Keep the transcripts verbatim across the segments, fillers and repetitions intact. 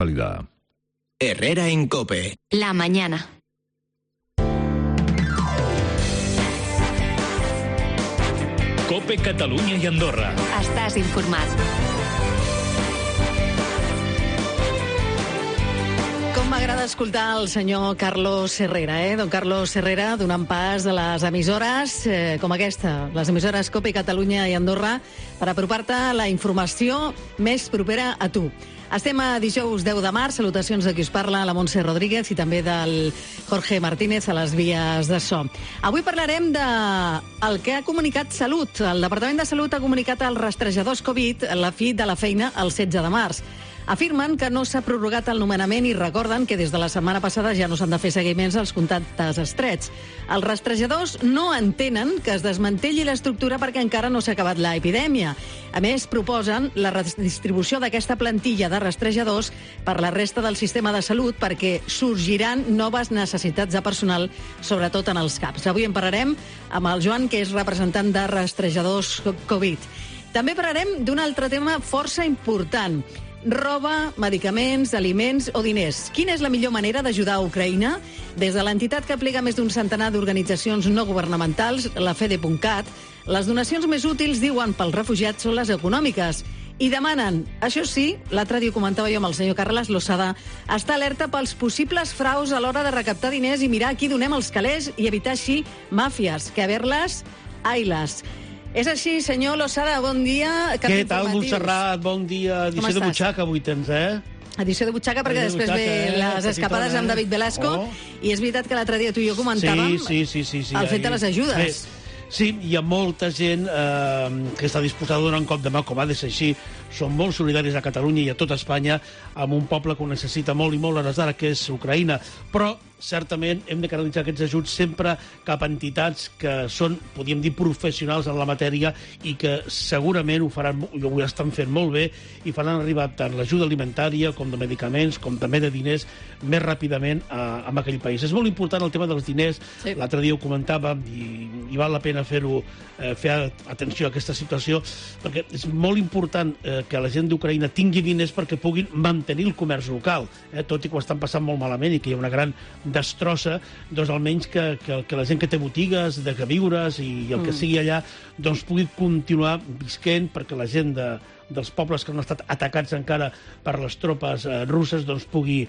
Herrera en COPE. La mañana. COPE Catalunya i Andorra. Estàs informat. Com m'agrada escoltar el senyor Carlos Herrera, eh? Don Carlos Herrera, donant pas a les emissores eh, com aquesta, les emissores COPE Catalunya i Andorra, per apropar-te la informació més propera a tu. Estem a dijous deu de març, salutacions de qui us parla, la Montse Rodríguez, i també del Jorge Martínez a les vies de so. Avui parlarem de el que ha comunicat Salut. El Departament de Salut ha comunicat als rastrejadors Covid la fi de la feina el setze de març. Afirmen que no s'ha prorrogat el nomenament i recorden que des de la setmana passada ja no s'han de fer seguiments als contactes estrets. Els rastrejadors no entenen que es desmantelli l'estructura perquè encara no s'ha acabat l'epidèmia. A més, proposen la redistribució d'aquesta plantilla de rastrejadors per la resta del sistema de salut perquè sorgiran noves necessitats de personal, sobretot en els CAPs. Avui en parlarem amb el Joan, que és representant de rastrejadors Covid. També parlarem d'un altre tema força important: roba, medicaments, aliments o diners. Quina és la millor manera d'ajudar a Ucraïna? Des de l'entitat que aplega més d'un centenar d'organitzacions no governamentals, la Fede.cat, les donacions més útils, diuen, pels refugiats són les econòmiques. I demanen, això sí, l'altre dia ho comentava jo amb el senyor Carles Losada, estar alerta pels possibles fraus a l'hora de recaptar diners i mirar a qui donem els calés i evitar així màfies, que haver-les, ai-les. És així, senyor Losada, bon dia. Què tal, Montserrat? Bon dia. Edició de butxaca avui tens, eh? Edició de butxaca, perquè després ve les escapades amb David Velasco, i és veritat que l'altre dia tu i jo comentàvem el fet de les ajudes. Sí, hi ha molta gent eh, que està disposada a donar un cop de mà, com ha de ser així. Som molt solidaris a Catalunya i a tot Espanya amb un poble que ho necessita molt i molt a hores d'ara, que és Ucraïna. Però, certament, hem de canalitzar aquests ajuts sempre cap a entitats que són, podríem dir, professionals en la matèria i que segurament ho faran, i ho estan fent molt bé, i faran arribar tant l'ajuda alimentària com de medicaments, com també de diners, més ràpidament a, a aquell país. És molt important el tema dels diners. Sí. L'altre dia ho comentàvem i, i val la pena fer-ho, eh, fer atenció a aquesta situació, perquè és molt important eh, que la gent d'Ucraïna tingui diners perquè puguin mantenir el comerç local, eh, tot i que ho estan passant molt malament i que hi ha una gran destrossa, doncs almenys que, que, que la gent que té botigues, de queviures i el que mm. sigui allà, doncs pugui continuar visquent, perquè la gent de, dels pobles que no han estat atacats encara per les tropes eh, russes, doncs pugui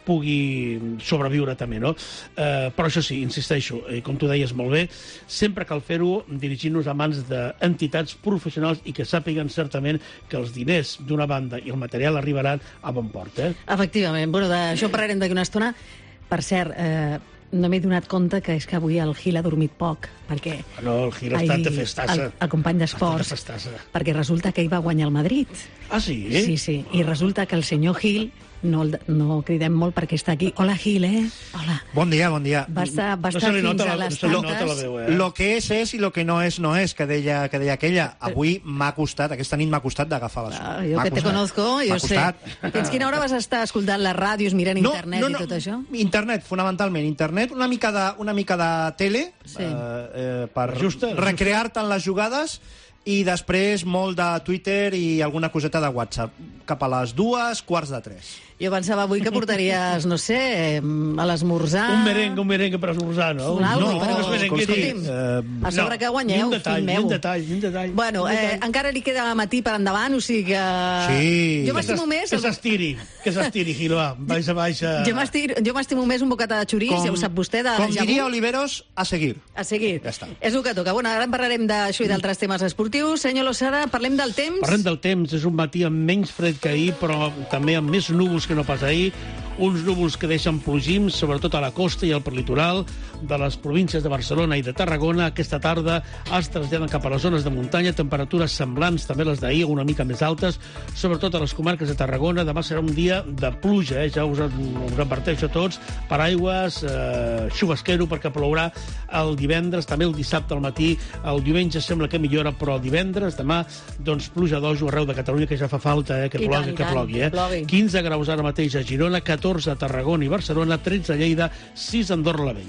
pugui sobreviure també, no? Eh, però això sí, insisteixo, eh, com tu deies molt bé, sempre cal fer-ho dirigint-nos a mans d'entitats professionals i que sàpiguen certament que els diners d'una banda i el material arribaran a bon port, eh? Efectivament. Bueno, d'això parlarem d'aquí una estona. Per cert, eh, no m'he donat compte que és que avui el Gil ha dormit poc, perquè... No, el Gil ha estat de festassa. El, el company d'esports, perquè resulta que ell va guanyar el Madrid. Ah, sí? Sí, sí, i resulta que el senyor Gil... No, no cridem molt perquè està aquí. Hola, Gil, eh? Hola. Bon dia, bon dia. Va estar, va estar no fins a les tantes. Eh? Lo que és és i lo que no és no és, que deia, que deia aquella. Avui m'ha costat, aquesta nit m'ha costat d'agafar la ah, Jo que te conozco, jo sé. Fins quina hora vas estar escoltant les ràdios, mirant no, internet no, no, i tot això? Internet, fonamentalment. Internet, una mica de, una mica de tele, sí. eh, eh, per recrear-te en les jugades, i després molt de Twitter i alguna coseta de WhatsApp. Cap a les dues, quarts de tres. Jo pensava avui que portaries, no sé, a l'esmorzar... Un merengue, un merengue per esmorzar, no? Un algo, no, però, escolti'm, uh, a sobre no, que guanyeu, detall, fill meu. Ni un detall, ni un detall. Bueno, un detall. Eh, encara li queda matí per endavant, o sigui que... Sí. Jo m'estimo més... Que s'estiri, que s'estiri, Gil, va, baixa, baixa... Jo m'estimo més un bocata de xoriç, ja ho sap vostè, de com diria Oliveros, a seguir. A seguir. Ja està. És el que toca. Bueno, ara en parlarem d'això i d'altres temes esportius. Senyor Losada, parlem del temps. Parlem del temps. És un matí amb menys fred que ahir, però també amb més núvols que no pas ahir. Uns núvols que deixen plogims, sobretot a la costa i al prelitoral de les províncies de Barcelona i de Tarragona. Aquesta tarda es traslladen cap a les zones de muntanya, temperatures semblants també les d'ahir, una mica més altes, sobretot a les comarques de Tarragona. Demà serà un dia de pluja, eh? Ja us, us adverteixo a tots, paraigües, eh, xubasquero, perquè plourà el divendres, també el dissabte al matí, el diumenge sembla que millora, però el divendres, demà, doncs pluja d'ojo arreu de Catalunya, que ja fa falta, eh? que I plogui, tant, que plogui. Eh? plogui. quinze graus ara mateix a Girona, catorze a Tarragona i Barcelona, tretze a Lleida, sis a Andorra la Vella.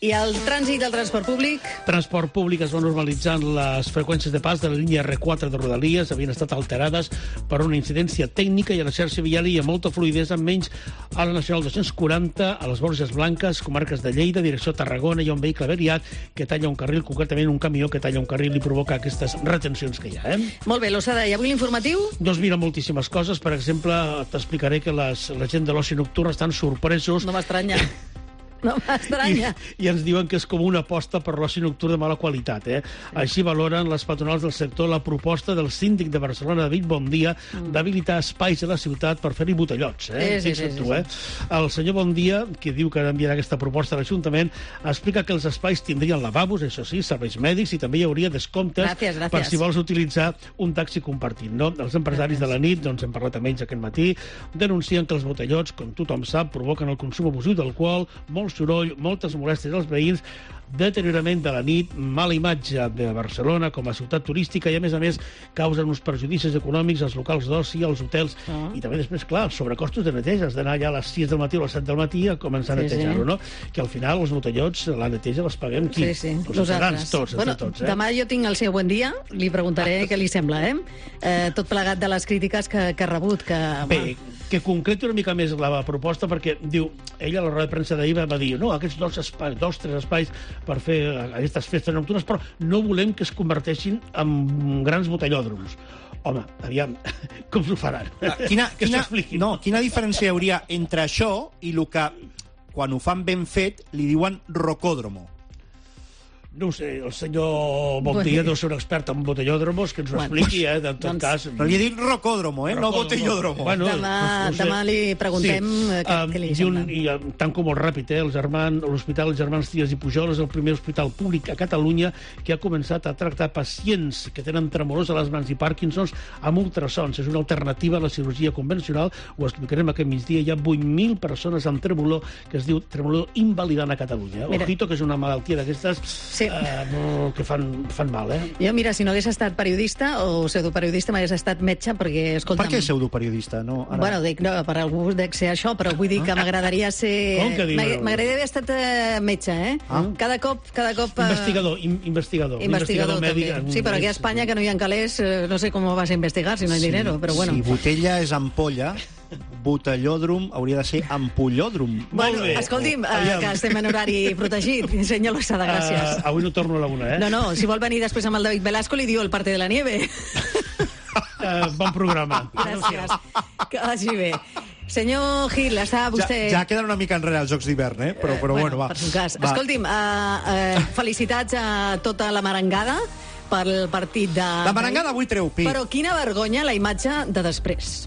I el trànsit del transport públic? Transport públic es va normalitzant les freqüències de pas de la línia erre quatre de Rodalies, havien estat alterades per una incidència tècnica i a la xarxa viària hi ha molta fluïdesa, amb menys a la Nacional dos-cents quaranta, a les Borges Blanques, comarques de Lleida, direcció Tarragona, hi ha un vehicle avariat que talla un carril, concretament un camió que talla un carril i provoca aquestes retencions que hi ha. Eh? Molt bé, Losada, i avui l'informatiu? Doncs mira, moltíssimes coses. Per exemple, t'explicaré que les, la gent de l'oci nocturn estan sorpresos. No m'estranya. No m'estranya. I, I ens diuen que és com una aposta per l'oci nocturn de mala qualitat. Eh? Així valoren les patronals del sector la proposta del síndic de Barcelona, David Bondia, mm. d'habilitar espais a la ciutat per fer-hi botellots. Eh? Sí, sí, sí, tu, sí, eh? El senyor Bondia, que diu que enviarà aquesta proposta a l'Ajuntament, explica que els espais tindrien lavabos, això sí, serveis mèdics, i també hi hauria descomptes gràcies, gràcies. per si vols utilitzar un taxi compartit. No? Els empresaris gràcies. de la nit, doncs hem parlat amb ells aquest matí, denuncien que els botellots, com tothom sap, provoquen el consum abusiu d'alcohol, molt soroll, moltes molèsties als veïns, deteriorament de la nit, mala imatge de Barcelona com a ciutat turística i, a més a més, causen uns perjudicis econòmics als locals d'oci, als hotels, uh-huh. i també després, clar, sobrecostos de neteja. Has d'anar allà a les sis del matí o a les set del matí a començar a sí, netejar-ho, sí. no? Que al final els botellots, la neteja les paguem qui? Sí, sí. Els ciutadans, tots, bueno, tots. Eh? Demà jo tinc el seu bon dia, li preguntaré què li sembla, eh? eh tot plegat de les crítiques que, que ha rebut. Que, Bé, que concreti una mica més la proposta, perquè diu, ella a la roda de premsa d'ahir va dir, no, aquests dos espais, dos, tres espais per fer aquestes festes nocturnes, però no volem que es converteixin en grans botellòdroms. Home, aviam, com s'ho faran? Quina, que quina, s'expliquin. no, quina diferència hi hauria entre això i el que, quan ho fan ben fet, li diuen rocòdromo? No ho sé, el senyor Bondia deu ser un expert en botellòdromos, que ens ho expliqui, eh, en tot doncs, cas. Però li he dit rocòdromo, eh, no botellòdromo. Bueno, demà, no, no sé. demà li preguntem sí. què, um, què li i sembla. un, I um, tanco molt ràpid, eh, el germán, l'Hospital Germans Trias i Pujol és el primer hospital públic a Catalunya que ha començat a tractar pacients que tenen tremolors a les mans i Parkinsons amb ultrasons. És una alternativa a la cirurgia convencional, ho explicarem aquest migdia. Hi ha vuit mil persones amb tremolor que es diu tremolor invalidant a Catalunya. Mira. Ojito, que és una malaltia d'aquestes sí. eh, que fan, fan mal, eh? Jo, mira, si no hagués estat periodista o pseudoperiodista, m'hagués estat metge, perquè, escolta'm... Per què pseudoperiodista? No, ara... Bueno, dic, no, per algú dec ser això, però vull dir que m'agradaria ser... Com que diu? M'agradaria haver estat eh, metge, eh? Ah. Cada cop... Cada cop eh... Investigador, in, investigador. Investigador, mèdic, també. Sí, però aquí a Espanya, que no hi ha calés, eh, no sé com vas a investigar si no hi ha sí, dinero, però bueno. Si botella és ampolla, botellòdrom hauria de ser ampollòdrom. Bueno, escolti'm, uh, que estem en horari protegit. Senyor Losada, gràcies. Uh, avui no torno a la una, eh? No, no, si vol venir després amb el David Velasco, li diu el parte de la nieve. Uh, bon programa. Gràcies. Que vagi bé. Senyor Gil, està vostè... Ja, ja queden una mica enrere els Jocs d'hivern, eh? Però, però bueno, bueno, va. Per son cas. Va. Escolti'm, uh, uh, felicitats a tota la merengada pel partit de... La merengada avui treu pi. Però quina vergonya la imatge de després.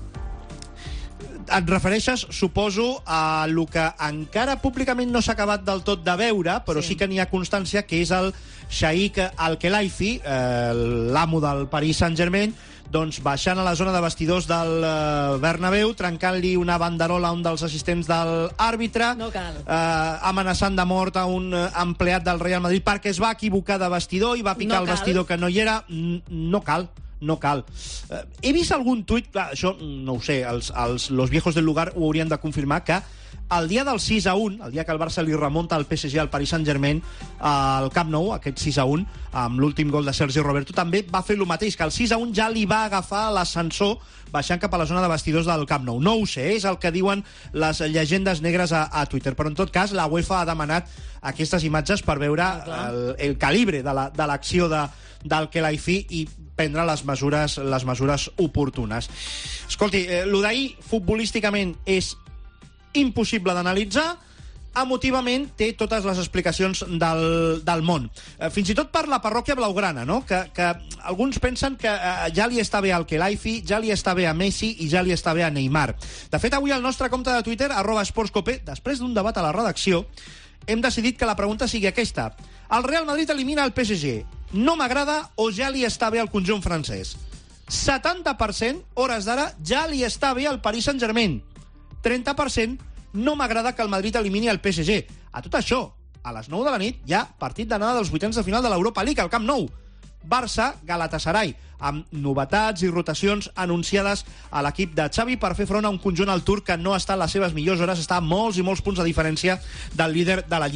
Et refereixes, suposo, a el que encara públicament no s'ha acabat del tot de veure, però sí, sí que n'hi ha constància, que és el Sheikh Al-Khelaifi, eh, l'amo del Paris Saint-Germain, doncs baixant a la zona de vestidors del eh, Bernabéu, trencant-li una banderola a un dels assistents de l'àrbitre, no cal. eh, amenaçant de mort a un eh, empleat del Real Madrid perquè es va equivocar de vestidor i va picar no el vestidor que no hi era. No cal. No cal. Eh, he vist algun tuit, clar, això no ho sé, els, els los viejos del lugar ho haurien de confirmar, que el dia del sis a un, el dia que el Barça li remunta al P S G al Paris Saint-Germain al Camp Nou, aquest sis a un, amb l'últim gol de Sergi Roberto, també va fer el mateix, que el sis a un ja li va agafar l'ascensor baixant cap a la zona de vestidors del Camp Nou. No ho sé, és el que diuen les llegendes negres a, a Twitter, però en tot cas la UEFA ha demanat aquestes imatges per veure ah, el, el calibre de l'acció la, de, del Khelaifi i prendre les mesures, les mesures oportunes. Escolti, eh, el d'ahir futbolísticament és impossible d'analitzar, emotivament té totes les explicacions del, del món. Eh, fins i tot per la parròquia blaugrana, no? que, que alguns pensen que eh, ja li està bé al Khelaifi, ja li està bé a Messi i ja li està bé a Neymar. De fet, avui al nostre compte de Twitter, arroba esportscope, després d'un debat a la redacció, hem decidit que la pregunta sigui aquesta. El Real Madrid elimina el P S G. No m'agrada o ja li està bé al conjunt francès? setanta per cent, hores d'ara, ja li està bé al Paris Saint-Germain. trenta per cent, no m'agrada que el Madrid elimini el P S G. A tot això, a les nou de la nit, hi ha partit d'anada dels vuitens de final de l'Europa League al Camp Nou. Barça-Galatasaray, amb novetats i rotacions anunciades a l'equip de Xavi per fer front a un conjunt al turc que no està en les seves millors hores, està a molts i molts punts de diferència del líder de la Lliga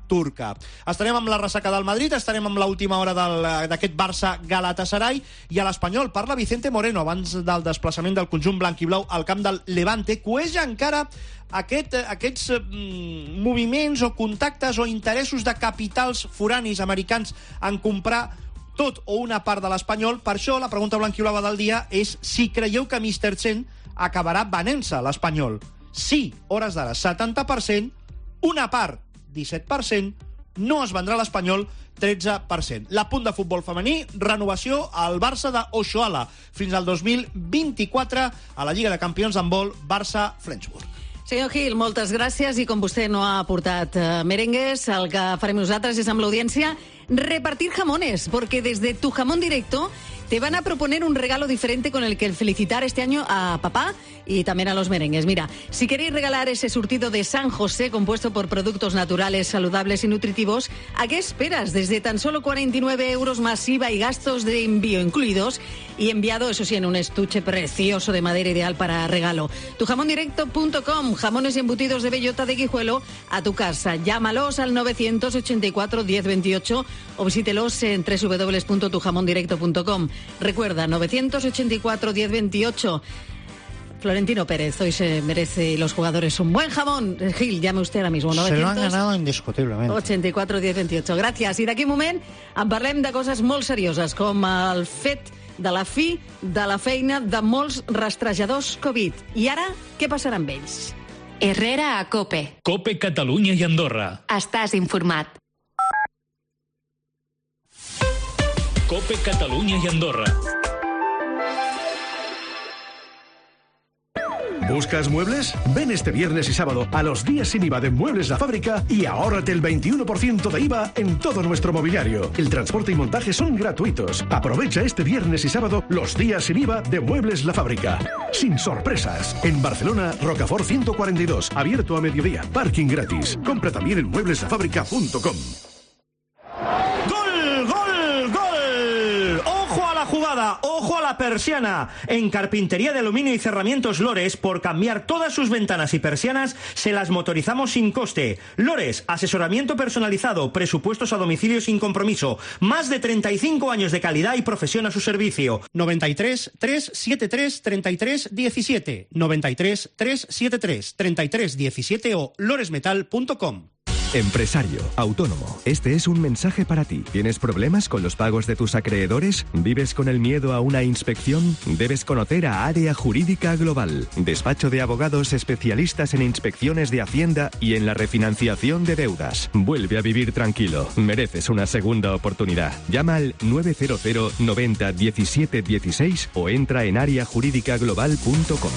turca. Estarem amb la ressaca del Madrid, estarem amb l'última hora d'aquest Barça-Galatasaray, i a l'Espanyol parla Vicente Moreno abans del desplaçament del conjunt blanc-i-blau al camp del Levante. Cueja encara aquest, aquests mm, moviments o contactes o interessos de capitals foranis americans en comprar tot o una part de l'Espanyol. Per això la pregunta blanquiblava del dia és si creieu que míster Chen acabarà venent-se l'Espanyol. Sí, hores d'ara, setanta per cent, una part, disset per cent, no es vendrà l'Espanyol, tretze per cent. L'apunt de futbol femení, renovació al Barça d'Oshoala fins al dos mil vint-i-quatre a la Lliga de Campions d'handbol Barça-Flensburg. Senyor Gil, moltes gràcies, i com vostè no ha portat eh, merengues, el que farem nosaltres és amb l'audiència repartir jamones, porque desde Tu Jamón Directo te van a proponer un regalo diferente con el que felicitar este año a papá y también a los merengues. Mira, si queréis regalar ese surtido de San José compuesto por productos naturales, saludables y nutritivos, ¿a qué esperas? Desde tan solo cuarenta y nueve euros más I V A y gastos de envío incluidos, y enviado, eso sí, en un estuche precioso de madera ideal para regalo. tu jamón directo punto com, jamones y embutidos de bellota de Guijuelo a tu casa. Llámalos al novecientos ochenta y cuatro diez veintiocho o visítelos en doble u doble u doble u punto tu jamón directo punto com. Recuerda, novecientos ochenta y cuatro diez veintiocho. Florentino Pérez, hoy se merece los jugadores un buen jamón. Gil, llame usted ahora mismo. Se lo han ganado indiscutiblemente. ochenta y cuatro diez veintiocho. Gràcies. I d'aquí un moment en parlem de coses molt serioses, com el fet de la fi de la feina de molts rastrejadors Covid. I ara, què passarà amb ells? Herrera a COPE. COPE Catalunya i Andorra. Estàs informat. COPE Catalunya i Andorra. ¿Buscas muebles? Ven este viernes y sábado a los días sin I V A de Muebles La Fábrica y ahórrate el veintiuno por ciento de I V A en todo nuestro mobiliario. El transporte y montaje son gratuitos. Aprovecha este viernes y sábado los días sin I V A de Muebles La Fábrica. Sin sorpresas. En Barcelona, Rocafort ciento cuarenta y dos. Abierto a mediodía. Parking gratis. Compra también en muebles la fábrica punto com. Jugada, ojo a la persiana. En Carpintería de Aluminio y Cerramientos Lores, por cambiar todas sus ventanas y persianas, se las motorizamos sin coste. Lores, asesoramiento personalizado, presupuestos a domicilio sin compromiso, más de treinta y cinco años de calidad y profesión a su servicio. noventa y tres, trescientos setenta y tres, treinta y tres diecisiete, noventa y tres, trescientos setenta y tres, treinta y tres diecisiete o loresmetal punto com. Empresario, autónomo, este es un mensaje para ti. ¿Tienes problemas con los pagos de tus acreedores? ¿Vives con el miedo a una inspección? Debes conocer a Área Jurídica Global, despacho de abogados especialistas en inspecciones de Hacienda y en la refinanciación de deudas. Vuelve a vivir tranquilo, mereces una segunda oportunidad. Llama al nueve cero cero noventa diecisiete dieciséis o entra en área jurídica global punto com.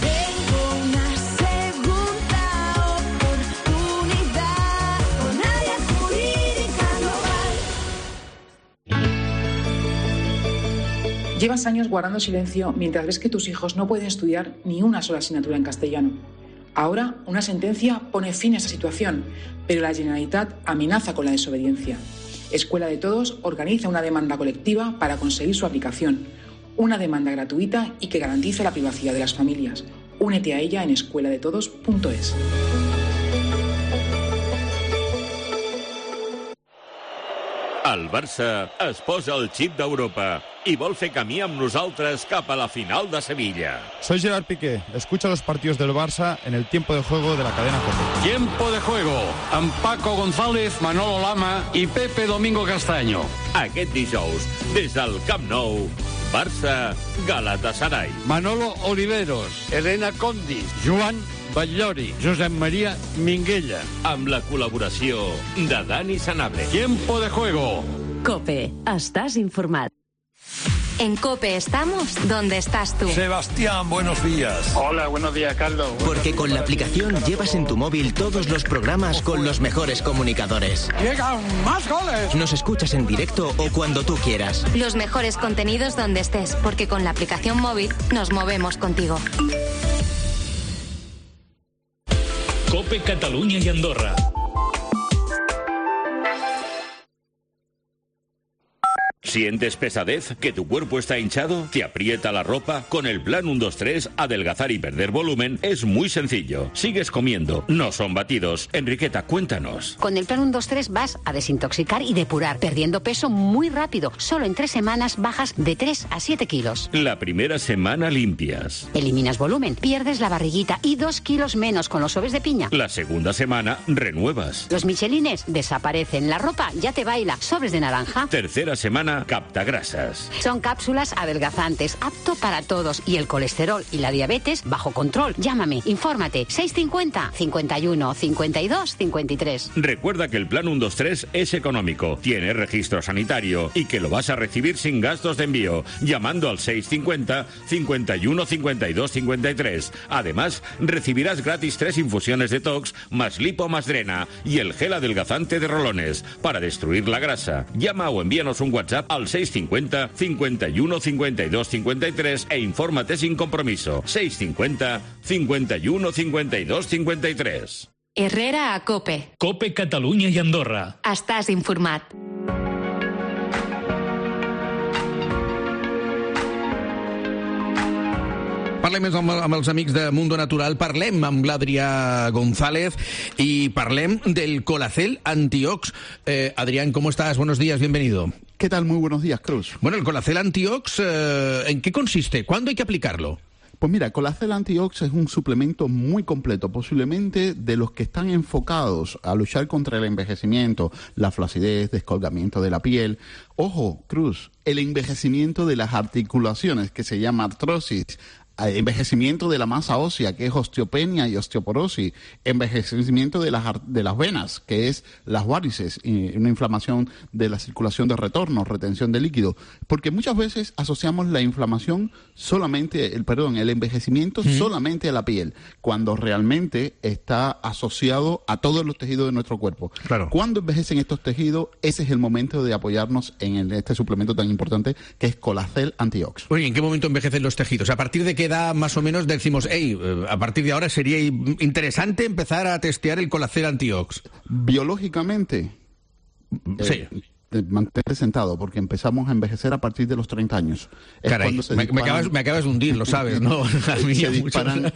Llevas años guardando silencio mientras ves que tus hijos no pueden estudiar ni una sola asignatura en castellano. Ahora, una sentencia pone fin a esa situación, pero la Generalitat amenaza con la desobediencia. Escuela de Todos organiza una demanda colectiva para conseguir su aplicación. Una demanda gratuita y que garantice la privacidad de las familias. Únete a ella en escuela de todos punto es. El Barça es posa el xip d'Europa i vol fer camí amb nosaltres cap a la final de Sevilla. Soy Gerard Piqué. Escucha los partidos del Barça en el tiempo de juego de la cadena COPE. Tiempo de juego amb Paco González, Manolo Lama i Pepe Domingo Castaño. Aquest dijous, des del Camp Nou, Barça Galatasaray. Manolo Oliveros, Elena Condis, Joan Batllori, Josep María Minguella. Amb la col·laboració de Dani Sanabria. Tiempo de juego. COPE. Estás informat. En COPE estamos donde estás tú. Sebastián, buenos días. Hola, buenos días, Carlos. Porque con la aplicación llevas en tu móvil todos los programas con los mejores comunicadores. ¡Llegan más goles! Nos escuchas en directo o cuando tú quieras. Los mejores contenidos donde estés, porque con la aplicación móvil nos movemos contigo. COPE Catalunya i Andorra. ¿Sientes pesadez? ¿Que tu cuerpo está hinchado? ¿Te aprieta la ropa? Con el plan uno dos tres, adelgazar y perder volumen es muy sencillo. Sigues comiendo, no son batidos. Enriqueta, cuéntanos. Con el plan uno dos tres vas a desintoxicar y depurar, perdiendo peso muy rápido. Solo en tres semanas bajas de tres a siete kilos. La primera semana limpias. Eliminas volumen, pierdes la barriguita y dos kilos menos con los sobres de piña. La segunda semana renuevas. Los michelines desaparecen, la ropa ya te baila, sobres de naranja. Tercera semana capta grasas. Son cápsulas adelgazantes, apto para todos. Y el colesterol y la diabetes bajo control. Llámame, infórmate. seis cincuenta, cincuenta y uno, cincuenta y dos, cincuenta y tres. Recuerda que el plan uno dos tres es económico, tiene registro sanitario y que lo vas a recibir sin gastos de envío, llamando al seis cincuenta, cincuenta y uno, cincuenta y dos, cincuenta y tres. Además, recibirás gratis tres infusiones de Tox, más lipo más drena y el gel adelgazante de rolones para destruir la grasa. Llama o envíanos un WhatsApp al seis cincuenta, cincuenta y uno, cincuenta y dos, cincuenta y tres e infórmate sin compromiso. seis cincuenta, cincuenta y uno, cincuenta y dos, cincuenta y tres. Herrera a Cope. Cope Catalunya i Andorra. Estàs informat. Parlem amb, amb els amics de Mundo Natural, parlem amb l'Adrià González y parlem del Colacel Antiox. Eh, Adrián, ¿cómo estás? Buenos días, bienvenido. ¿Qué tal? Muy buenos días, Cruz. Bueno, el Colacel Antiox, eh, ¿en qué consiste? ¿Cuándo hay que aplicarlo? Pues mira, Colacel Antiox es un suplemento muy completo, posiblemente de los que están enfocados a luchar contra el envejecimiento, la flacidez, descolgamiento de la piel. Ojo, Cruz, el envejecimiento de las articulaciones, que se llama artrosis, envejecimiento de la masa ósea, que es osteopenia y osteoporosis, envejecimiento de las, de las venas, que es las varices, y una inflamación de la circulación de retorno, retención de líquido, porque muchas veces asociamos la inflamación solamente, el perdón, el envejecimiento mm. solamente a la piel, cuando realmente está asociado a todos los tejidos de nuestro cuerpo. Claro. Cuando envejecen estos tejidos, ese es el momento de apoyarnos en el, este suplemento tan importante que es Colacel Antiox. Oye, ¿en qué momento envejecen los tejidos? ¿A partir de qué edad más o menos decimos, hey, a partir de ahora sería interesante empezar a testear el Colacel Antiox? Biológicamente, sí. Eh, mantente sentado, porque empezamos a envejecer a partir de los treinta años. Es Caray, me, disparan... me, acabas, me acabas de hundir, lo sabes, ¿no? se disparan,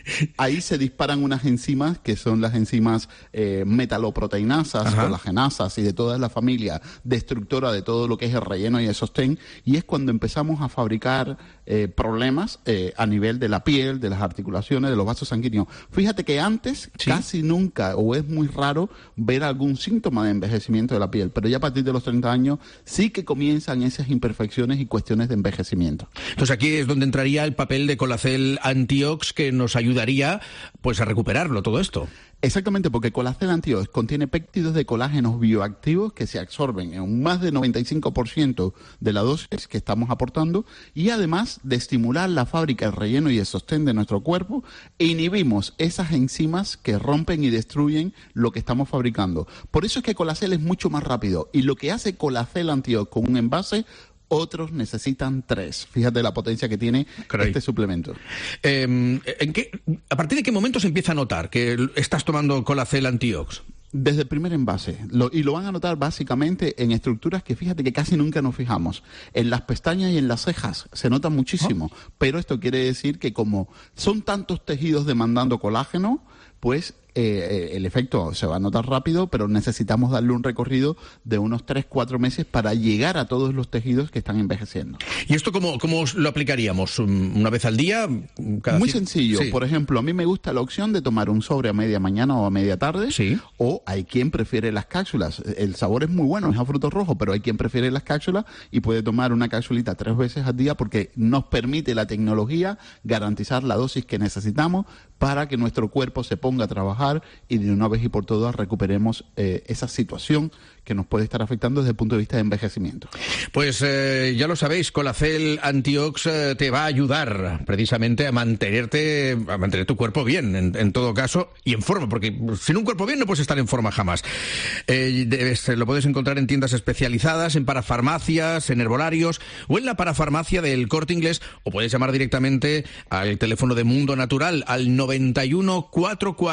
ahí se disparan unas enzimas que son las enzimas eh, metaloproteinasas, Ajá. colagenasas y de toda la familia destructora de todo lo que es el relleno y el sostén, y es cuando empezamos a fabricar eh, problemas eh, a nivel de la piel, de las articulaciones, de los vasos sanguíneos. Fíjate que antes ¿Sí? casi nunca, o es muy raro, ver algún síntoma de envejecimiento de la piel, pero ya a partir de los treinta años sí que comienzan esas imperfecciones y cuestiones de envejecimiento. Entonces aquí es donde entraría el papel de Colacel Antiox, que nos ayudaría pues a recuperarlo todo esto. Exactamente, porque Colacel Antiox contiene péptidos de colágenos bioactivos que se absorben en un más de noventa y cinco por ciento de la dosis que estamos aportando, y además de estimular la fábrica, el relleno y el sostén de nuestro cuerpo, inhibimos esas enzimas que rompen y destruyen lo que estamos fabricando. Por eso es que Colacel es mucho más rápido, y lo que hace Colacel Antiox con un envase, otros necesitan tres. Fíjate la potencia que tiene Caray. este suplemento. Eh, ¿en qué, ¿A partir de qué momento se empieza a notar que estás tomando Colacel Antiox? Desde el primer envase, lo, y lo van a notar básicamente en estructuras que fíjate que casi nunca nos fijamos. En las pestañas y en las cejas se nota muchísimo, ¿Oh? pero esto quiere decir que como son tantos tejidos demandando colágeno, pues eh, el efecto se va a notar rápido, pero necesitamos darle un recorrido de unos tres cuatro meses para llegar a todos los tejidos que están envejeciendo. ¿Y esto cómo, cómo lo aplicaríamos? ¿Una vez al día? Cada Muy cien... sencillo. Sí. Por ejemplo, a mí me gusta la opción de tomar un sobre a media mañana o a media tarde, sí. o hay quien prefiere las cápsulas. El sabor es muy bueno, es a fruto rojo, pero hay quien prefiere las cápsulas y puede tomar una cápsulita tres veces al día, porque nos permite la tecnología garantizar la dosis que necesitamos para que nuestro cuerpo se ponga a trabajar y de una vez y por todas recuperemos eh, esa situación que nos puede estar afectando desde el punto de vista de envejecimiento. Pues eh, ya lo sabéis, Colacel Antiox eh, te va a ayudar precisamente a mantenerte, a mantener tu cuerpo bien, en, en todo caso, y en forma, porque sin un cuerpo bien no puedes estar en forma jamás. Eh, debes, lo puedes encontrar en tiendas especializadas, en parafarmacias, en herbolarios o en la parafarmacia del Corte Inglés, o puedes llamar directamente al teléfono de Mundo Natural al noventa y uno, cuatrocientos cuarenta y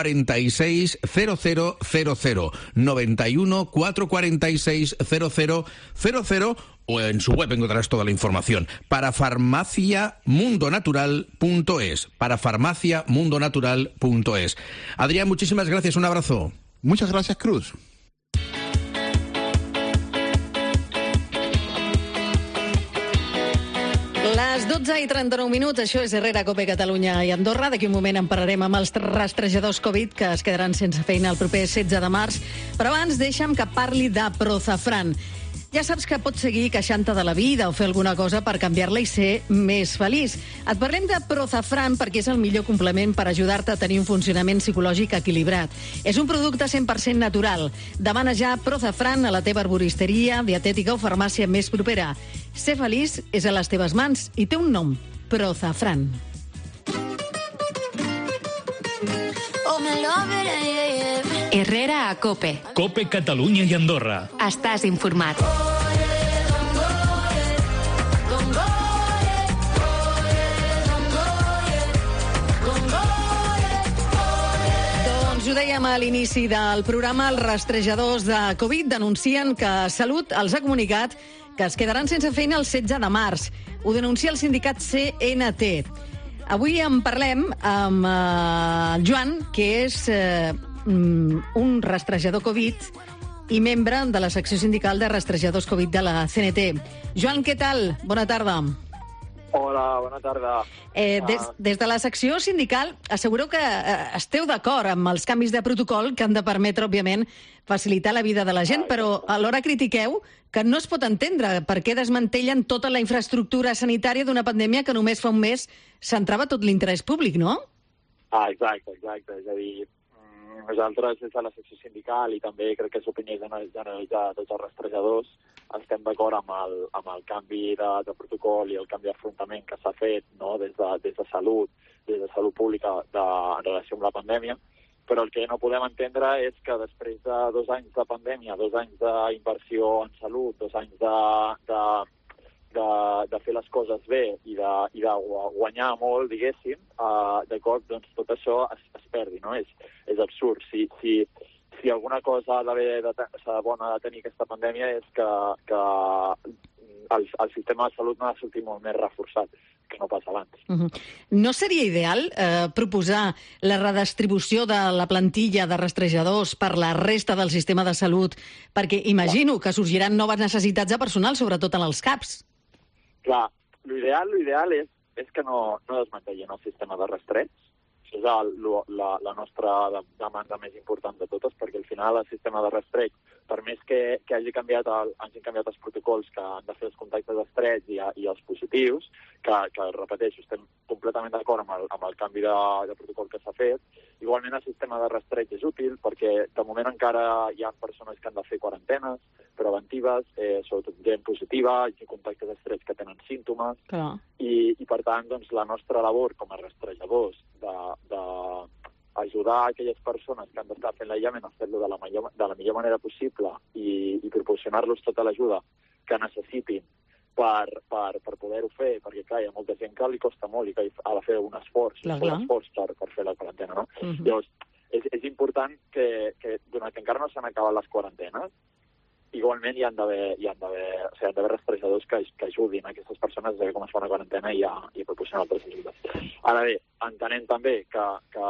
y seis, cero cero cero cero. noventa y uno, cuatrocientos cuarenta y seis, cero cero cero cero, o en su web encontrarás toda la información. Para farmacia mundo natural punto es. Para farmacia mundo natural punto es. Adrián, muchísimas gracias. Un abrazo. Muchas gracias, Cruz. Les dotze i trenta-nou minuts, això és Herrera, Cope, Catalunya i Andorra. D'aquí un moment en parlarem amb els rastrejadors Covid que es quedaran sense feina el proper setze de març. Però abans deixa'm que parli de Prozafran. Ja saps que pots seguir queixant-te de la vida o fer alguna cosa per canviar-la i ser més feliç. Et parlem de Prozafran perquè és el millor complement per ajudar-te a tenir un funcionament psicològic equilibrat. És un producte cent per cent natural. Demana ja Prozafran a la teva herboristeria, dietètica o farmàcia més propera. Ser feliç és a les teves mans i té un nom, Prozafran. Herrera a Cope. Cope, Catalunya i Andorra. Estàs informat. Doncs ho dèiem a l'inici del programa, els rastrejadors de Covid denuncien que Salut els ha comunicat que es quedaran sense feina el setze de març. Ho denuncia el sindicat C N T. Avui en parlem amb eh, Joan, que és eh, un rastrejador Covid i membre de la secció sindical de rastrejadors Covid de la C N T. Joan, què tal? Bona tarda. Hola, bona tarda. Eh, des, des de la secció sindical assegureu que eh, esteu d'acord amb els canvis de protocol que han de permetre, òbviament, facilitar la vida de la gent, però alhora critiqueu que no es pot entendre per què desmantellen tota la infraestructura sanitària d'una pandèmia que només fa un mes centrava tot l'interès públic, no? Ah, exacte, exacte. És a dir, nosaltres des de la secció sindical i també crec que és opinió generalitzada de tots els rastrejadors estem d'acord amb, el, amb el canvi de, de protocol i el canvi d'afrontament que s'ha fet, no? des, de, des de salut, des de salut pública de, en relació amb la pandèmia, però el que no podem entendre és que després de dos anys de pandèmia, dos anys d'inversió en salut, dos anys de, de, de, de fer les coses bé i de, i de guanyar molt, diguéssim, uh, de cop doncs, tot això es, es perdi, no? És, és absurd. Si, si, si alguna cosa ha d'haver de, de bona de tenir aquesta pandèmia és que, que el, el sistema de salut no ha sortit molt més reforçat que no pas abans. Uh-huh. No seria ideal eh, proposar la redistribució de la plantilla de rastrejadors per la resta del sistema de salut? Perquè imagino que sorgiran noves necessitats de personal, sobretot en els CAPs. Clar, l'ideal, l'ideal és, és que no, no desmantellin el sistema de rastreig. Això és el, la, la nostra demanda més important de totes, perquè al final el sistema de rastreig, per més que, que hagi canviat el, hagin canviat els protocols que han de fer els contactes estrets i, i els positius, que, que repeteixo, estem completament d'acord amb, el, amb el canvi de, de protocol que s'ha fet, igualment el sistema de rastreig és útil perquè de moment encara hi ha persones que han de fer quarantenes preventives, eh, sobretot gent positiva, i contactes estrets que tenen símptomes, Clar. i, i per tant doncs, la nostra labor com a rastrejadors de, de ajudar aquelles persones que han d'estar fent l'aïllament a fer-lo de, la millor, de la millor manera possible i, i proporcionar-los tota l'ajuda que necessitin per, per, per poder-ho fer, perquè clar, hi ha molta gent que li costa molt i que ha de fer un esforç, clar, un clar. esforç per, per fer la quarantena, no? Uh-huh. Llavors, és, és important que, que, donat que encara no s'han acabat les quarantenes, igualment hi han d'haver hi han d'haver o sigui, han d'haver rastrejadors que, que ajudin a aquestes persones a saber com es fa una quarantena i a, i a proporcionar altres ajudes. Ara bé, entenem també que, que,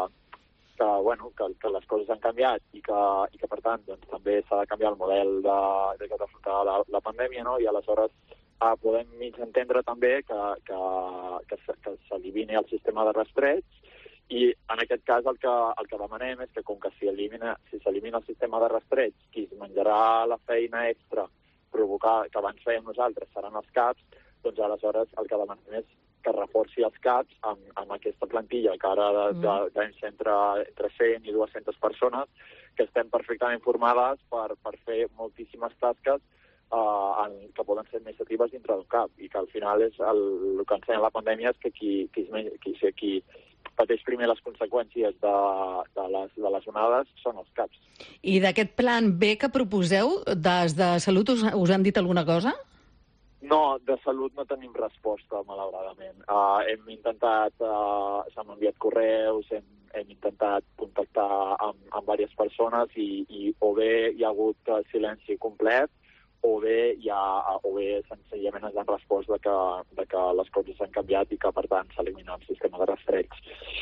que, bueno, que, que les coses han canviat i que, i que per tant doncs, també s'ha de canviar el model de, de que d'afrontar la, la pandèmia, no? I aleshores eh, podem mig entendre també que, que, que, que s'elimini el sistema de rastreig. I en aquest cas el que, el que demanem és que com que si elimina, si s'elimina el sistema de rastreig, qui es menjarà la feina extra provocar, que abans fèiem nosaltres seran els CAPs, doncs aleshores el que demanem és que reforci els CAPs amb, amb aquesta plantilla que ara de, de, de, entre, entre cent i dues-centes persones que estem perfectament formades per, per fer moltíssimes tasques uh, en, que poden ser administratives dintre d'un CAP i que al final és el, el que ensenya la pandèmia és que qui, qui, qui, qui, qui pateix primer les conseqüències de, de, les, de les onades són els CAPs. I d'aquest plan B que proposeu, des de Salut us, us han dit alguna cosa? No, de salut no tenim resposta, malauradament. Uh, hem intentat, uh, s'han enviat correus, hem, hem intentat contactar amb, amb diverses persones i, i o bé hi ha hagut uh, silenci complet o bé, hi ha, o bé senzillament ens han respost de que, de que les coses s'han canviat i que, per tant, s'elimina el sistema de rastreig.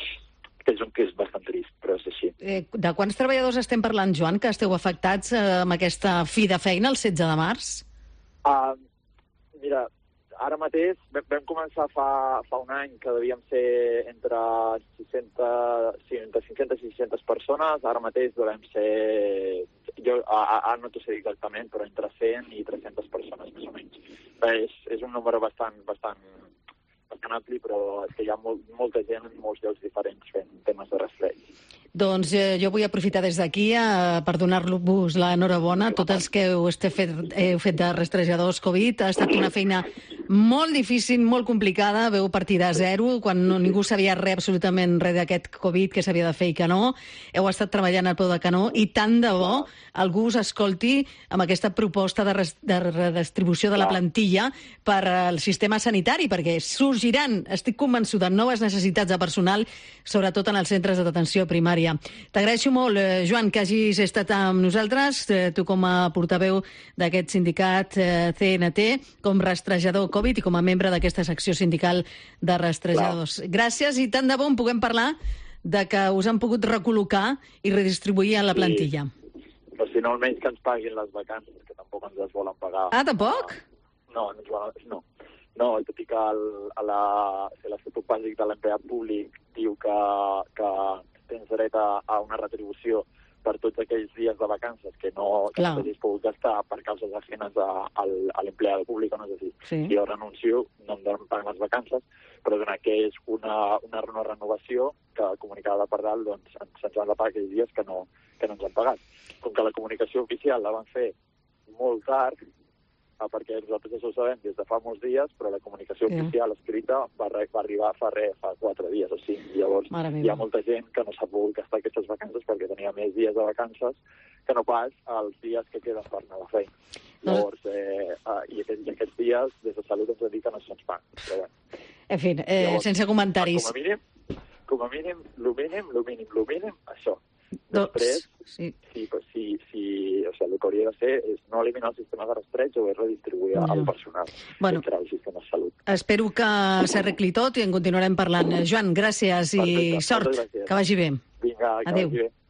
Que és un que és bastant trist, però és així. Eh, de quants treballadors estem parlant, Joan, que esteu afectats eh, amb aquesta fi de feina el setze de març? Uh, Mira, ara mateix vam començar fa, fa un any que devíem ser entre, seixanta, sí, entre cinc-centes i sis-centes persones, ara mateix devem ser, jo ara no t'ho sé exactament, però entre cent i tres-centes persones més o menys. És, és un número bastant, bastant, bastant ampli, però és que hi ha molt, molta gent en molts llocs diferents fent temes de rastreig. Doncs eh, jo vull aprofitar des d'aquí eh, per donar-vos l'enhorabona a tots els que heu fet, heu fet de rastrejadors Covid. Ha estat una feina molt difícil, molt complicada. Veu partir de zero, quan no, ningú sabia res, absolutament res d'aquest Covid, que s'havia de fer i que no. Heu estat treballant al peu de canó i tant de bo algú us escolti amb aquesta proposta de, res, de redistribució de la plantilla per al sistema sanitari, perquè sorgiran, estic convençuda, noves necessitats de personal, sobretot en els centres d'atenció primària. T'agraeixo molt, eh, Joan, que hagis estat amb nosaltres, eh, tu com a portaveu d'aquest sindicat eh, C N T, com rastrejador Covid i com a membre d'aquesta secció sindical de rastrejadors. Clar. Gràcies i tant de bo en puguem parlar de que us han pogut recol·locar i redistribuir a la plantilla. Sí. Però si no, almenys que ens paguin les vacances, que tampoc ens les volen pagar. Ah, tampoc? No, no ens volen... No. No, tot i que el, a la, l'Estatut Bàsic de l'Empleat Públic diu que, que tens dret a, a una retribució per tots aquells dies de vacances que no que no t'hagis pogut gastar per causes ajenes a, a, a l'empleat públic, no? És a dir, sí. Si jo renuncio, no em donen pagar les vacances, però donat que és una, una, una renovació que comunicada per dalt, doncs se'ns han de pagar aquells dies que no, que no ens han pagat. Com que la comunicació oficial la van fer molt tard, perquè nosaltres això ho sabem des de fa molts dies, però la comunicació sí. oficial escrita va, re, va arribar fa res, fa quatre dies o cinc. Llavors hi ha molta gent que no s'ha pogut gastar aquestes vacances perquè tenia més dies de vacances que no pas els dies que queden per anar a la feina. Llavors, eh, eh, i, aquests, i aquests dies, des de Salut ens han dit que no se'ns paguen. Però bé. En fi, eh, Llavors, sense comentaris. Com a mínim, com a mínim, lo mínim, lo mínim, lo mínim, això. Després, sí. Sí, pues, sí, sí, o sea, el que hauria de ser és no eliminar el sistema de rastreig o és redistribuir no. el personal bueno, entre el sistema de salut. Espero que s'arregli tot i en continuarem parlant. Joan, gràcies i Perfecte, sort. Que vagi bé. Vinga, que Adeu. vagi bé.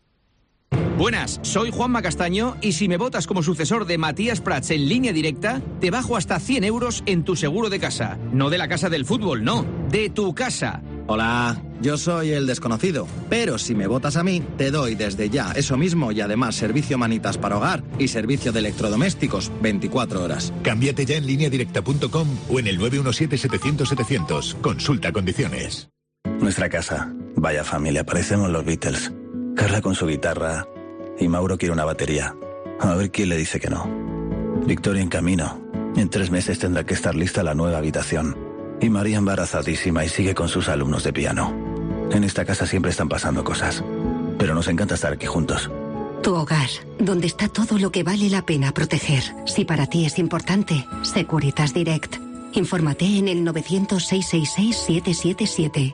Buenas, soy Juanma Castaño y si me votas como sucesor de Matías Prats en Línea Directa, te bajo hasta cien euros en tu seguro de casa. No de la casa del fútbol, no, de tu casa. Hola, yo soy el desconocido, pero si me votas a mí, te doy desde ya eso mismo y además servicio manitas para hogar y servicio de electrodomésticos veinticuatro horas. Cámbiate ya en línea directa punto com o en el nueve uno siete setecientos setecientos. Consulta condiciones. Nuestra casa. Vaya familia, parecemos los Beatles. Carla con su guitarra y Mauro quiere una batería. A ver quién le dice que no. Victoria en camino. En tres meses tendrá que estar lista la nueva habitación. Y María embarazadísima y sigue con sus alumnos de piano. En esta casa siempre están pasando cosas. Pero nos encanta estar aquí juntos. Tu hogar, donde está todo lo que vale la pena proteger. Si para ti es importante, Securitas Direct. Infórmate en el novecientos, seiscientos sesenta y seis, siete siete siete.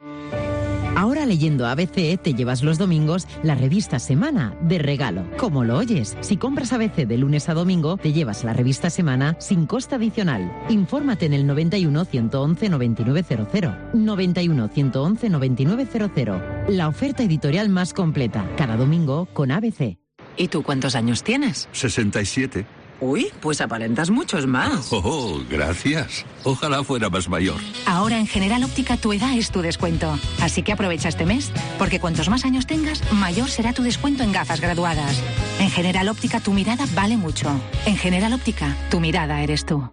Ahora leyendo A B C te llevas los domingos la revista Semana de regalo. Como lo oyes, si compras A B C de lunes a domingo, te llevas la revista Semana sin coste adicional. Infórmate en el noventa y uno, ciento once, noventa y nueve cero cero. noventa y uno, ciento once, noventa y nueve cero cero. La oferta editorial más completa, cada domingo con A B C. ¿Y tú cuántos años tienes? sesenta y siete. Uy, pues aparentas muchos más. Oh, gracias. Ojalá fuera más mayor. Ahora en General Óptica tu edad es tu descuento. Así que aprovecha este mes, porque cuantos más años tengas, mayor será tu descuento en gafas graduadas. En General Óptica tu mirada vale mucho. En General Óptica, tu mirada eres tú.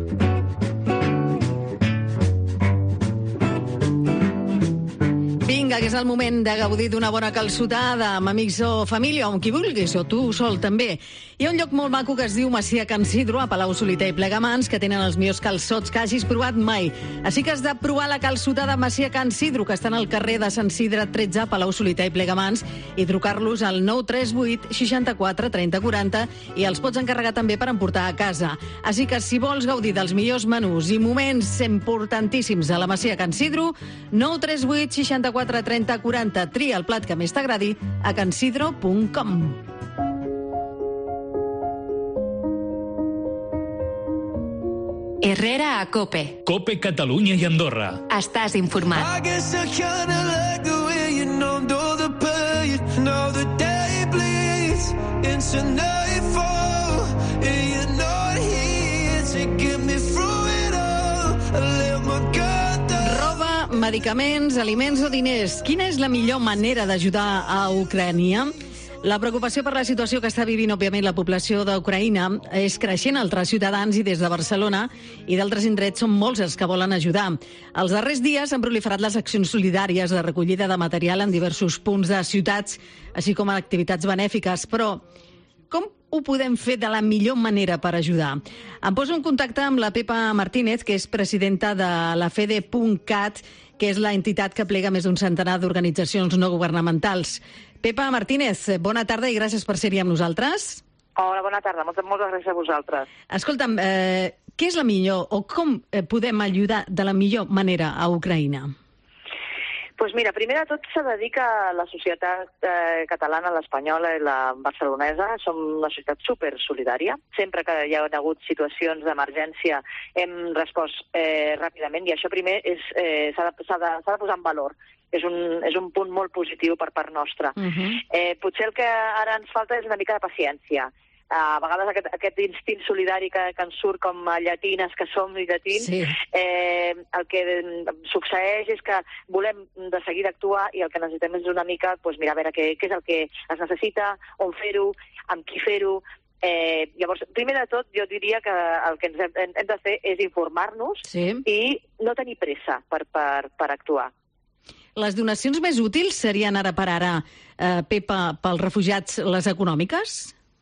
Vinga, vinga, que és el moment de gaudir d'una bona calçotada amb amics o família, o amb qui vulguis, o tu sol també. Hi ha un lloc molt maco que es diu Masia Can Sidro, a Palau Solità i Plegamans, que tenen els millors calçots que hagis provat mai. Així que has de provar la calçotada Masia Can Sidro, que està al carrer de Sant Sidre tretze, Palau Solità i Plegamans, i trucar-los al nou tres vuit seixanta-quatre trenta quaranta i els pots encarregar també per emportar a casa. Així que si vols gaudir dels millors menús i moments importantíssims a la Masia Can Sidro, nou tres vuit seixanta-quatre trenta quaranta, tria el plat que més t'agradi a cansidro punt com. Herrera a COPE. COPE Catalunya i Andorra. Estàs informat. Roba, medicaments, aliments o diners. Quina és la millor manera d'ajudar a Ucrània? La preocupació per la situació que està vivint, òbviament, la població d'Ucraïna és creixent. Altres ciutadans i des de Barcelona i d'altres indrets són molts els que volen ajudar. Els darrers dies han proliferat les accions solidàries de recollida de material en diversos punts de ciutats, així com activitats benèfiques. Però com ho podem fer de la millor manera per ajudar? Em poso en contacte amb la Pepa Martínez, que és presidenta de la fede punt cat, que és la entitat que plega més d'un centenar d'organitzacions no governamentals. Pepa Martínez, bona tarda i gràcies per ser-hi amb nosaltres. Hola, bona tarda. Moltes, moltes gràcies a vosaltres. Escolta'm, eh, què és la millor o com podem ajudar de la millor manera a Ucraïna? Doncs mira, primer de tot s'ha de dir que la societat eh, catalana, l'espanyola i la barcelonesa som una societat supersolidària. Sempre que hi ha hagut situacions d'emergència hem respost eh, ràpidament i això primer és, eh, s'ha de, s'ha de, s'ha de posar en valor. És un, és un punt molt positiu per part nostra. Uh-huh. eh, potser el que ara ens falta és una mica de paciència. A vegades aquest, aquest instint solidari que, que ens surt com a llatines, que som i llatins, sí. eh, el que succeeix és que volem de seguida actuar i el que necessitem és una mica, doncs mira, a veure què, què és el que es necessita, on fer-ho, amb qui fer-ho. Eh, llavors, primer de tot, jo diria que el que ens hem, hem de fer és informar-nos sí. i no tenir pressa per, per, per actuar. Les donacions més útils serien ara per ara, eh, Pepa, pels refugiats, les econòmiques?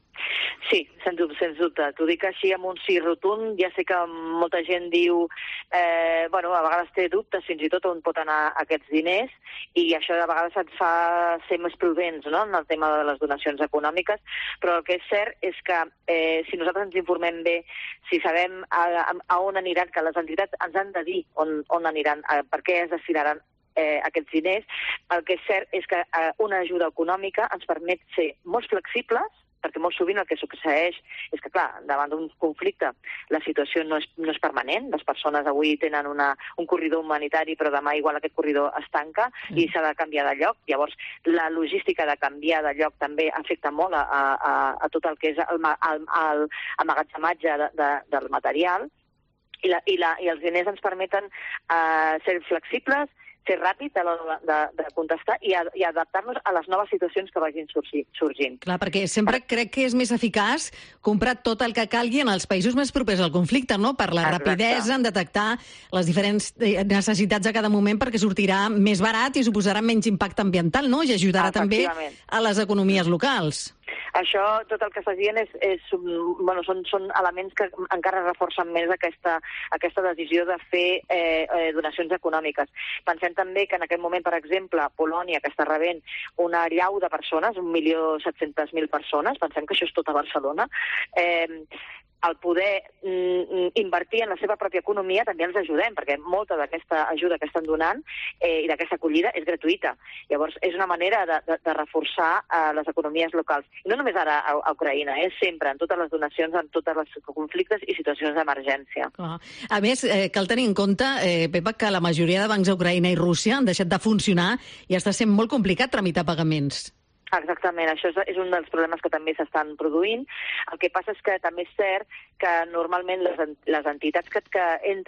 Sí, sens dubte, sens dubte. T'ho dic així amb un sí rotund. Ja sé que molta gent diu, eh, bueno, a vegades té dubtes fins i tot on pot anar aquests diners i això a vegades et fa ser més prudents, no?, en el tema de les donacions econòmiques, però el que és cert és que eh, si nosaltres ens informem bé, si sabem a, a, a on aniran, que les entitats ens han de dir on, on aniran, a, per què es destinaran eh, aquests diners, el que és cert és que eh, una ajuda econòmica ens permet ser molt flexibles, perquè molt sovint el que succeeix és que, clar, davant d'un conflicte la situació no és, no és permanent. Les persones avui tenen una, un corridor humanitari, però demà igual aquest corridor es tanca mm. i s'ha de canviar de lloc. Llavors, la logística de canviar de lloc també afecta molt a, a, a tot el que és el, el, el emmagatzematge de, de, del material i, la, i, la, i els diners ens permeten uh, ser flexibles, ser ràpid a l'hora de, de contestar i, a, i adaptar-nos a les noves situacions que vagin sorgint. Clar, perquè sempre crec que és més eficaç comprar tot el que calgui en els països més propers al conflicte, no?, per la Exacte. rapidesa en detectar les diferents necessitats a cada moment, perquè sortirà més barat i suposarà menys impacte ambiental, no?, i ajudarà també a les economies locals. Això, tot el que estàs dient, és, és, bueno, són, són elements que encara reforcen més aquesta, aquesta decisió de fer eh, eh, donacions econòmiques. Pensem també que en aquest moment, per exemple, Polònia, que està rebent una allau de persones, un milió set-centes mil persones, pensem que això és tota Barcelona, eh, el poder mm, invertir en la seva pròpia economia també els ajudem, perquè molta d'aquesta ajuda que estan donant eh, i d'aquesta acollida és gratuïta. Llavors, és una manera de, de, de reforçar eh, les economies locals. I no només ara a, a Ucraïna, eh, sempre, en totes les donacions, en tots els conflictes i situacions d'emergència. Ah. A més, eh, cal tenir en compte, eh, Pepa, que la majoria de bancs a Ucraïna i Rússia han deixat de funcionar i està sent molt complicat tramitar pagaments. Exactament, això és, és un dels problemes que també s'estan produint. El que passa és que també és cert que normalment les, les entitats que, que entren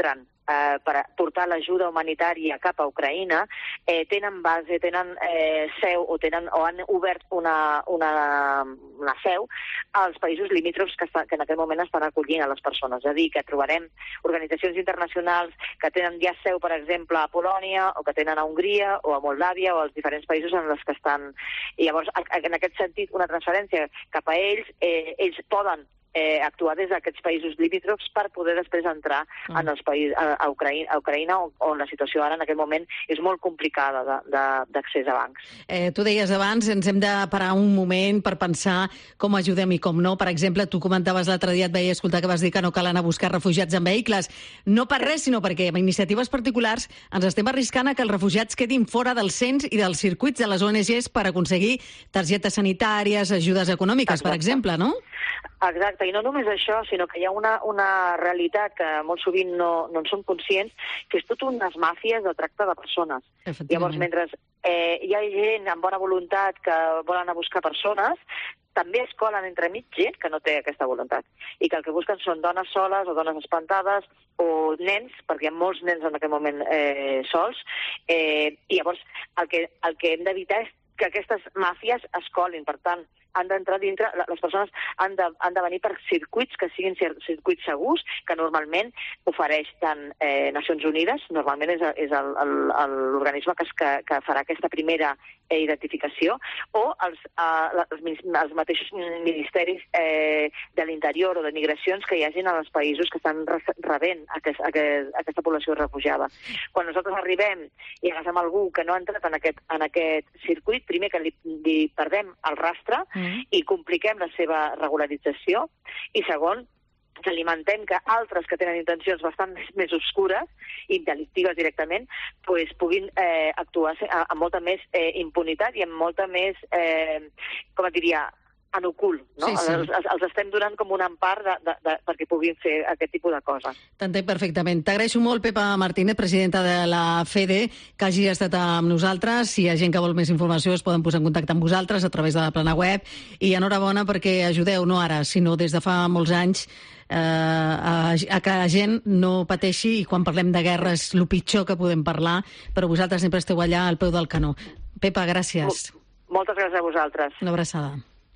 eh, per portar l'ajuda humanitària cap a Ucraïna, eh, tenen base, tenen eh, seu o, tenen, o han obert una, una, una seu als països limítrofs que, està, que en aquest moment estan acollint a les persones. És a dir, que trobarem organitzacions internacionals que tenen ja seu, per exemple, a Polònia, o que tenen a Hongria, o a Moldàvia, o als diferents països en els que estan. I llavors, en aquest sentit, una transferència cap a ells, eh, ells poden eh, actuar des d'aquests països limítrofs per poder després entrar mm. en els països, a, a Ucraïna, a Ucraïna on, on la situació ara en aquest moment és molt complicada d'accés a bancs. Eh, tu deies abans, ens hem de parar un moment per pensar com ajudem i com no. Per exemple, tu comentaves l'altre dia, et veia escoltar que vas dir que no cal anar a buscar refugiats en vehicles. No per res, sinó perquè amb iniciatives particulars ens estem arriscant a que els refugiats quedin fora del cens i dels circuits de les O N Ges per aconseguir targetes sanitàries, ajudes econòmiques, Exacte. per exemple, no? Exacte, i no només això, sinó que hi ha una, una realitat que molt sovint no, no en som conscients, que és tot unes màfies de tracte de persones. Llavors, mentre eh, hi ha gent amb bona voluntat que volen anar a buscar persones, també es colen entremig gent que no té aquesta voluntat i que el que busquen són dones soles o dones espantades o nens, perquè hi ha molts nens en aquest moment eh, sols, eh, i llavors el que, el que hem d'evitar és que aquestes màfies es colin. Per tant, han d'entrar dintre, les persones han de, han de venir per circuits que siguin circuits segurs, que normalment ofereix tant eh, Nacions Unides, normalment és, és l'organisme que, que, que farà aquesta primera eh, identificació, o els, eh, els, els mateixos ministeris eh, de l'Interior o de Migracions que hi hagin als països que estan rebent aquest, aquest, aquesta població refugiada. Quan nosaltres arribem i agafem algú que no ha entrat en aquest, en aquest circuit, primer que li, li perdem el rastre, mm. i compliquem la seva regularització, i segon, que alimentem que altres que tenen intencions bastant més, més obscures i delictives directament pues, puguin eh, actuar amb molta més eh, impunitat i amb molta més, eh, com et diria, en ocult, no? Sí, sí. Els, els estem donant com un empar de, de, de, perquè puguin fer aquest tipus de coses. T'entenc perfectament. T'agraeixo molt, Pepa Martínez, presidenta de la FEDE, que hagi estat amb nosaltres. Si hi ha gent que vol més informació es poden posar en contacte amb vosaltres a través de la plana web. I enhorabona perquè ajudeu, no ara, sinó des de fa molts anys, eh, a, a que la gent no pateixi, i quan parlem de guerra és el pitjor que podem parlar, però vosaltres sempre esteu allà al peu del canó. Pepa, gràcies. Moltes gràcies a vosaltres. Una abraçada.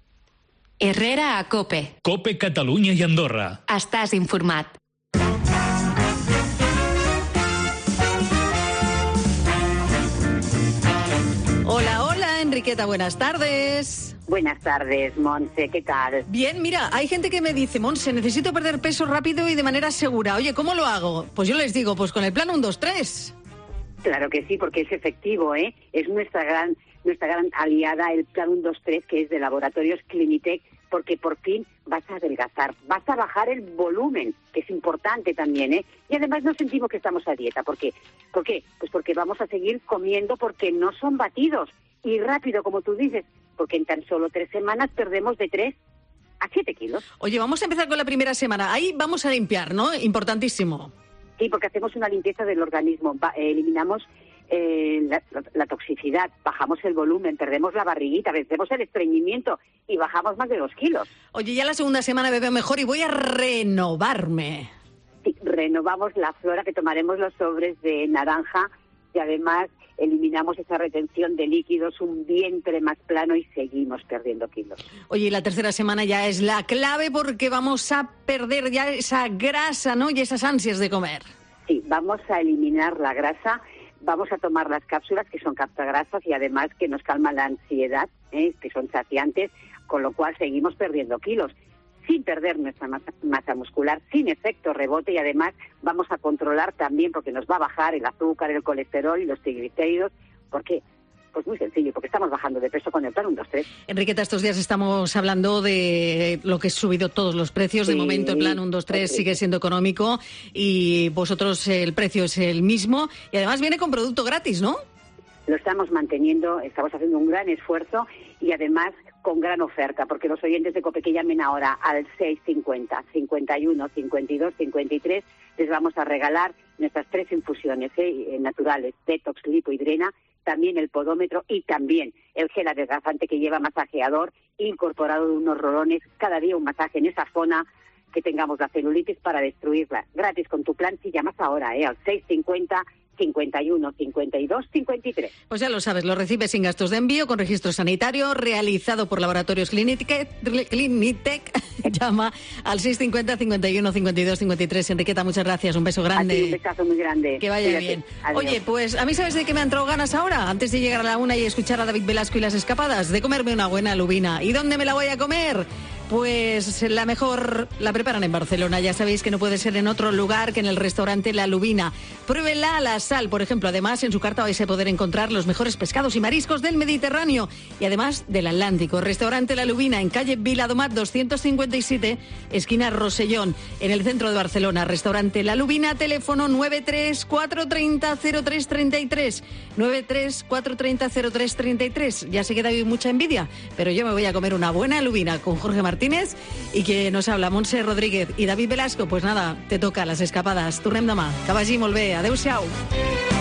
Herrera a COPE. COPE Catalunya i Andorra. Estàs informat. Hola, hola, Enriqueta, buenas tardes. Buenas tardes, Monse, ¿qué tal? Bien, mira, hay gente que me dice, Monse, necesito perder peso rápido y de manera segura. Oye, ¿cómo lo hago? Pues yo les digo, pues con el plan uno, dos, tres. Claro que sí, porque es efectivo, ¿eh? Es nuestra gran... nuestra gran aliada, el Plan uno, dos, tres, que es de Laboratorios Clinitec, porque por fin vas a adelgazar, vas a bajar el volumen, que es importante también, ¿eh? Y además no sentimos que estamos a dieta. ¿Por qué? ¿Por qué? Pues porque vamos a seguir comiendo porque no son batidos. Y rápido, como tú dices, porque en tan solo tres semanas perdemos de tres a siete kilos. Oye, vamos a empezar con la primera semana. Ahí vamos a limpiar, ¿no? Importantísimo. Sí, porque hacemos una limpieza del organismo. Va, eh, eliminamos... Eh, la, la toxicidad, bajamos el volumen, perdemos la barriguita, vencemos el estreñimiento y bajamos más de dos kilos. Oye, ya la segunda semana me veo mejor y voy a renovarme. Sí, renovamos la flora, que tomaremos los sobres de naranja y además eliminamos esa retención de líquidos, un vientre más plano y seguimos perdiendo kilos. Oye, y la tercera semana ya es la clave porque vamos a perder ya esa grasa, ¿no? Y esas ansias de comer. Sí, vamos a eliminar la grasa. Vamos a tomar las cápsulas, que son captagrasas y además que nos calman la ansiedad, ¿eh? que son saciantes, con lo cual seguimos perdiendo kilos, sin perder nuestra masa, masa muscular, sin efecto rebote, y además vamos a controlar también, porque nos va a bajar el azúcar, el colesterol y los triglicéridos. ¿Por qué? Pues muy sencillo, porque estamos bajando de peso con el plan uno, dos, tres. Enriqueta, estos días estamos hablando de lo que ha subido todos los precios. Sí, de momento el plan uno, dos, tres sigue siendo económico y vosotros el precio es el mismo y además viene con producto gratis, ¿no? Lo estamos manteniendo, estamos haciendo un gran esfuerzo y además con gran oferta, porque los oyentes de COPE que llamen ahora al seis cincuenta, cincuenta y uno, cincuenta y dos, cincuenta y tres, les vamos a regalar nuestras tres infusiones ¿eh? naturales, Detox, Lipo y Drena, también el podómetro y también el gel adelgazante que lleva masajeador incorporado de unos rolones, cada día un masaje en esa zona que tengamos la celulitis para destruirla. Gratis con tu plan si llamas ahora, ¿eh? Al seis cincuenta, cincuenta y uno, cincuenta y dos, cincuenta y tres. Pues ya lo sabes, lo recibes sin gastos de envío, con registro sanitario, realizado por Laboratorios Clinitec. Clinitec. Llama al seis cincuenta, cincuenta y uno, cincuenta y dos, cincuenta y tres. Enriqueta, muchas gracias, un beso grande. A ti, un besazo muy grande. Que vaya Cuídate. bien. Adiós. Oye, pues a mí, ¿sabes de qué me han entrado ganas ahora? Antes de llegar a la una y escuchar a David Velasco y las escapadas, de comerme una buena lubina. ¿Y dónde me la voy a comer? Pues la mejor la preparan en Barcelona. Ya sabéis que no puede ser en otro lugar que en el restaurante La Lubina. Pruébenla a la sal, por ejemplo. Además, en su carta vais a poder encontrar los mejores pescados y mariscos del Mediterráneo y además del Atlántico. Restaurante La Lubina en calle Viladomat doscientos cincuenta y siete, esquina Rosellón, en el centro de Barcelona. Restaurante La Lubina, teléfono nueve tres cuatro tres cero cero tres tres tres. nueve tres cuatro tres cero cero tres tres tres. Ya sé que da mucha envidia, pero yo me voy a comer una buena lubina con Jorge Martínez y que nos habla Montse Rodríguez y David Velasco. Pues nada, te toca las escapadas. Tornem demà. Que vagi molt bé. Adéu-siau.